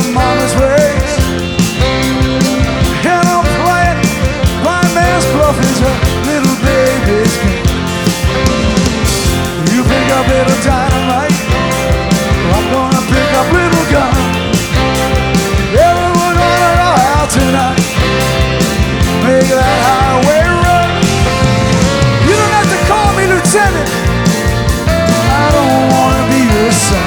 mama's ways. And I'm playing blind man's bluff is a little baby's game. You pick up little dynamite, I'm gonna pick up little gun. Yeah, we're gonna go out tonight, make that highway run. You don't have to call me lieutenant, I don't wanna be your son.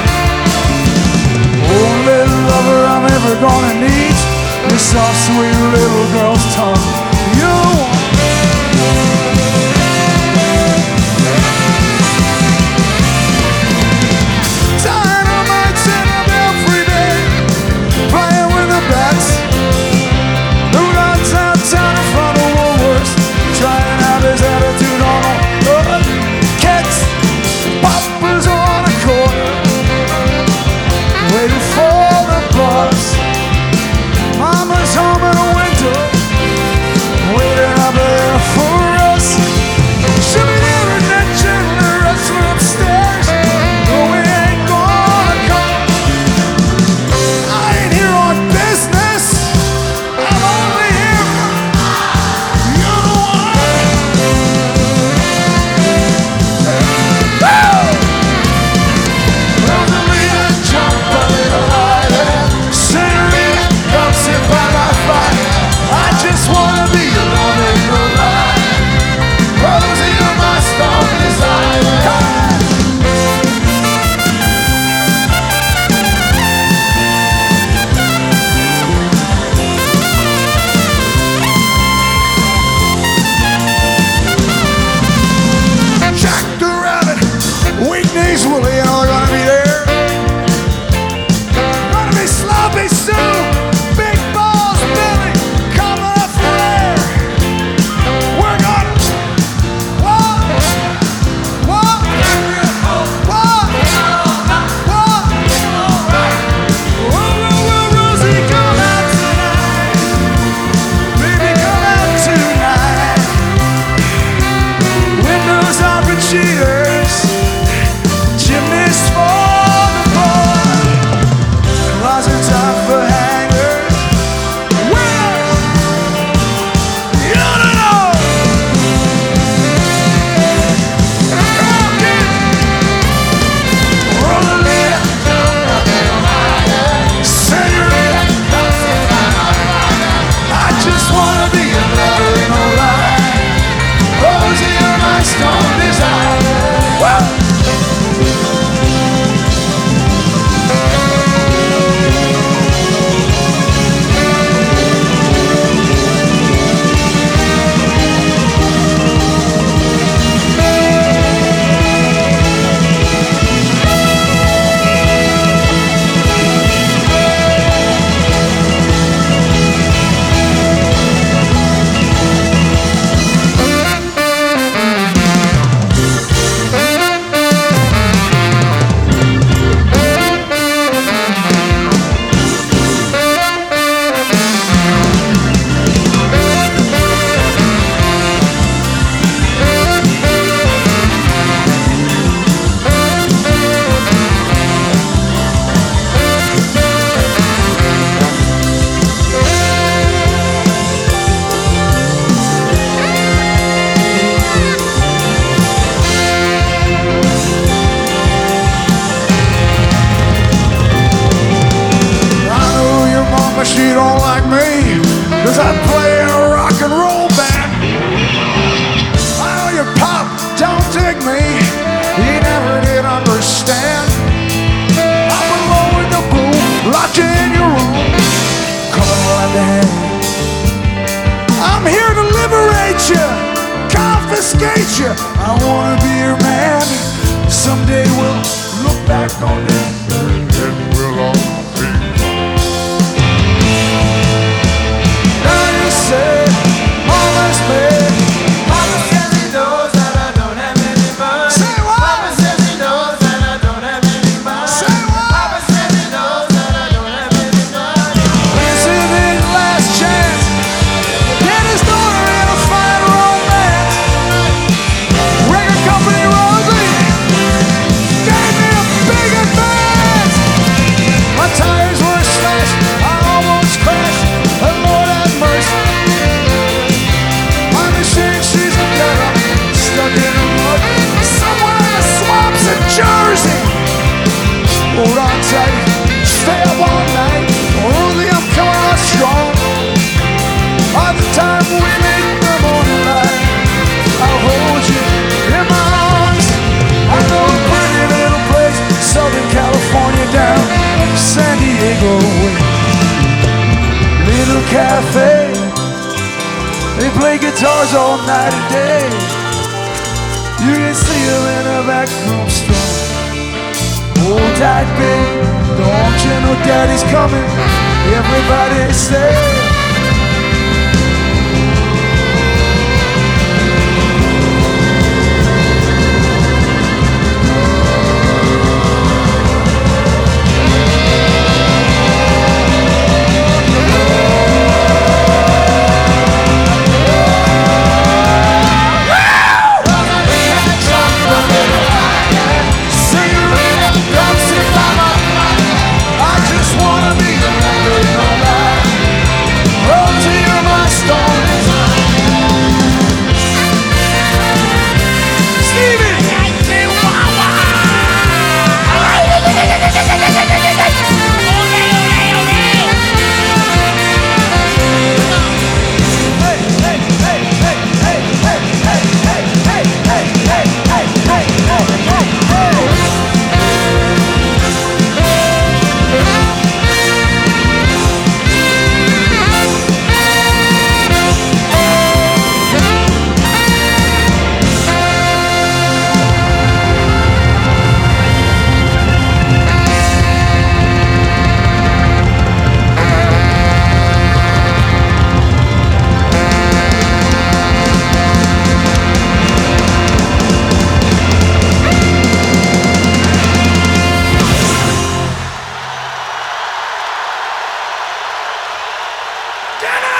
Only lover I'm ever gonna need is soft, sweet little girl's tongue. You want dynamite's in him every day, playing with the bats. Who runs downtown in front of Woolworths, trying out his attitude on all cats. Poppers on a corner, waiting for the bus. Mama's home in a window, waiting up there for us. She'll be there and then gently wrestle upstairs, but we ain't gonna come. I ain't here on business, I'm only here for you. Rosalita, jump a little higher. Senorita, come sit by my fire. I just wanna be your loving light. Rosie, you're my strong desire. Jack the Rabbit, Weekdays Willie, and all gonna be there. Gonna be Sloppy Sue, Big Balls Billy, coming up for air. We're gonna walk, walk, walk, walk. Will Rosie come out tonight? Baby, come out tonight. Windows are for cheaters, chimneys for the poor, closets are for hangers. Where you don't know. Come on, kid. Rosalita, Senorita, I just wanna be a lover in a life. Rosie, you're my strong desire. Whoa. She don't like me, 'cause I play in a rock and roll band. I know your pop don't dig me, he never did understand. I'm alone with the boom, locked you in your room, come on, lend a hand. I'm here to liberate you, confiscate you. I wanna be your man. Someday we'll look back on it and we'll all be. Now you say, Mama's made. Papa says he knows that I don't have any money. Say what? Papa says he knows that I don't have any money. Say what? Papa says he knows that I don't have any money. This is his last chance. Get his daughter in a fine romance. Record company Rosie gave me a big advance. guitars all night and day. You can see him in a back room strong. Hold tight, babe, don't you know daddy's coming? Everybody say. Get it!